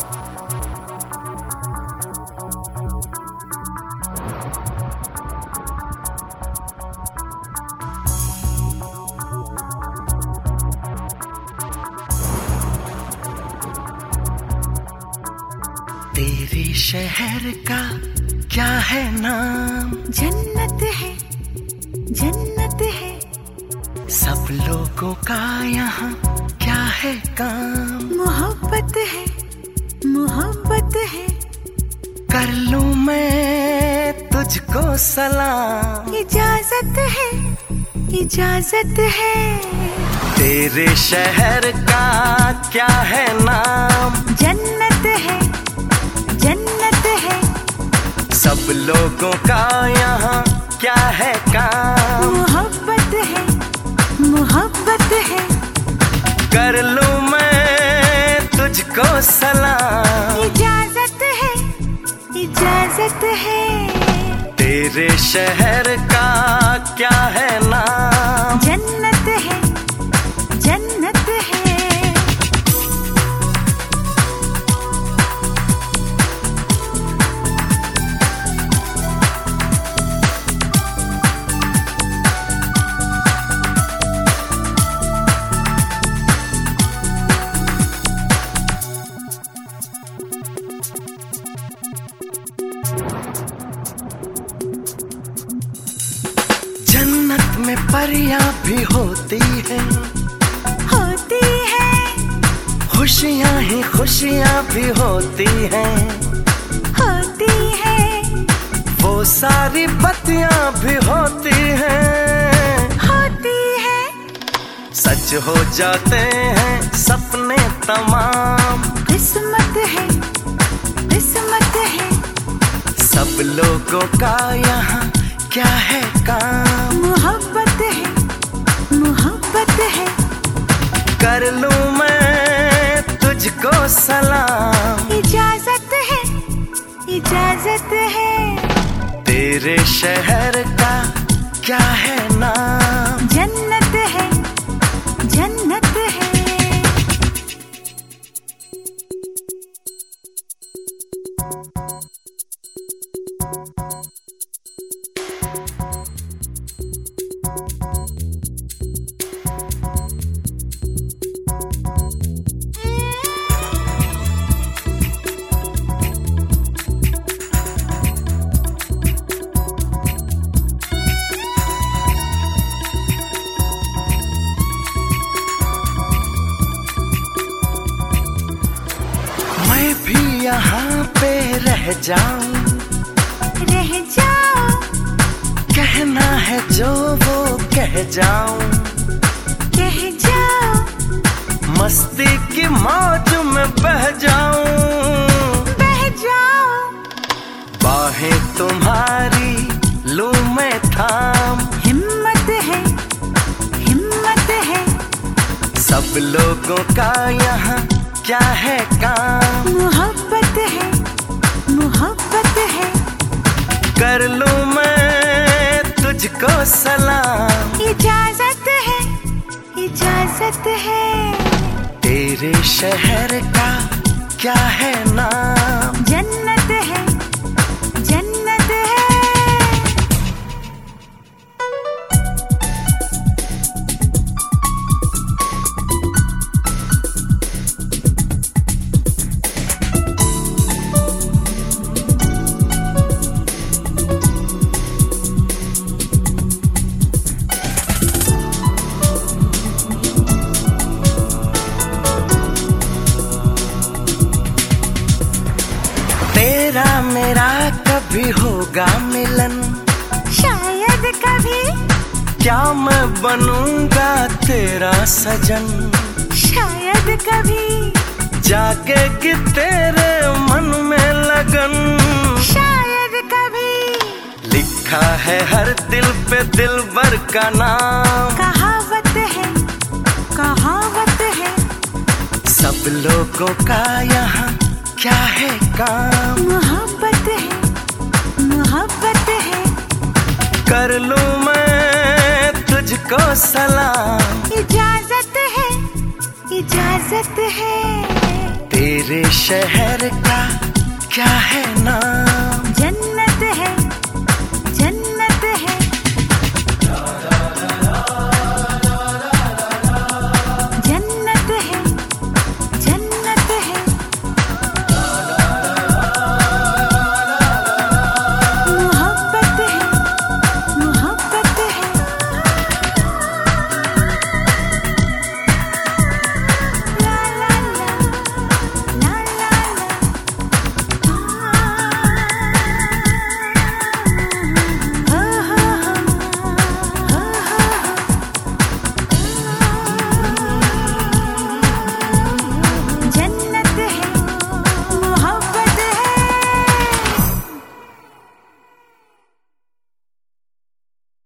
तेरे शहर का क्या है नाम? जन्नत है, जन्नत है। सब लोगों का यहाँ क्या है काम? मोहब्बत है, मोहब्बत है। कर लूं मैं तुझको सलाम? इजाजत है, इजाजत है। तेरे शहर का क्या है नाम? जन्नत है, जन्नत है। सब लोगों का यहाँ क्या है काम? मोहब्बत है, मोहब्बत है। कर लूं मैं तुझको सलाम? इजाजत है, इजाजत है। तेरे शहर का क्या है नाम? जन्नत है, जन्नत है। जन्नत में परियां भी होती है, होती है। खुशियां ही खुशियां भी होती हैं, होती है। वो सारी बत्तियां भी होती हैं, होती है। सच हो जाते हैं सपने तमाम। किस्मत है, किस्मत है। सब लोगों का यहाँ क्या है काम? मोहब्बत है, मोहब्बत है। कर लूं मैं तुझको सलाम? इजाजत है, इजाजत है। तेरे शहर का क्या है नाम? जन्नत है, जन्नत है। मैं भी यहाँ पे रह जाऊं, रह जाओ। कहना है जो वो कह जाऊं, कह जाओ। मस्ती की मौज में बह जाऊं, बह जाओ। बाहें तुम्हारी लूं मैं थाम। हिम्मत है, हिम्मत है। सब लोगों का यहाँ क्या है काम? मोहब्बत है, मोहब्बत है। कर लूं मैं तुझको सलाम? इजाजत है, इजाजत है। तेरे शहर का क्या है नाम? जन्नत है, जन्नत है। तेरा मेरा कभी होगा मिलन? शायद कभी। क्या मैं बनूंगा तेरा सजन? शायद कभी। जागेगी तेरे मन में लगन? शायद कभी। लिखा है हर दिल पे दिलबर का नाम। कहावत है, कहावत है। सब लोगों का यहाँ क्या है काम? मोहब्बत है, मोहब्बत है। कर लूं मैं तुझको सलाम? इजाजत है, इजाजत है। तेरे शहर का क्या है नाम?